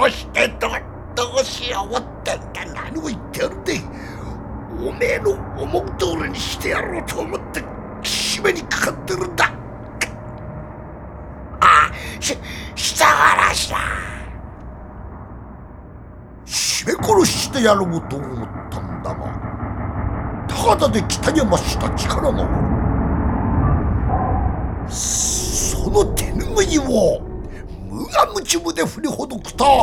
うしてどうしようってんだ。何を言ってやるんで。おめえの思う通りにしてやろうと思って締めにかかってるんだ。人殺しだ。締め殺してやろうと思ったんだが、ただで北山した力がその手ぬぐいを無我夢中で振りほどくと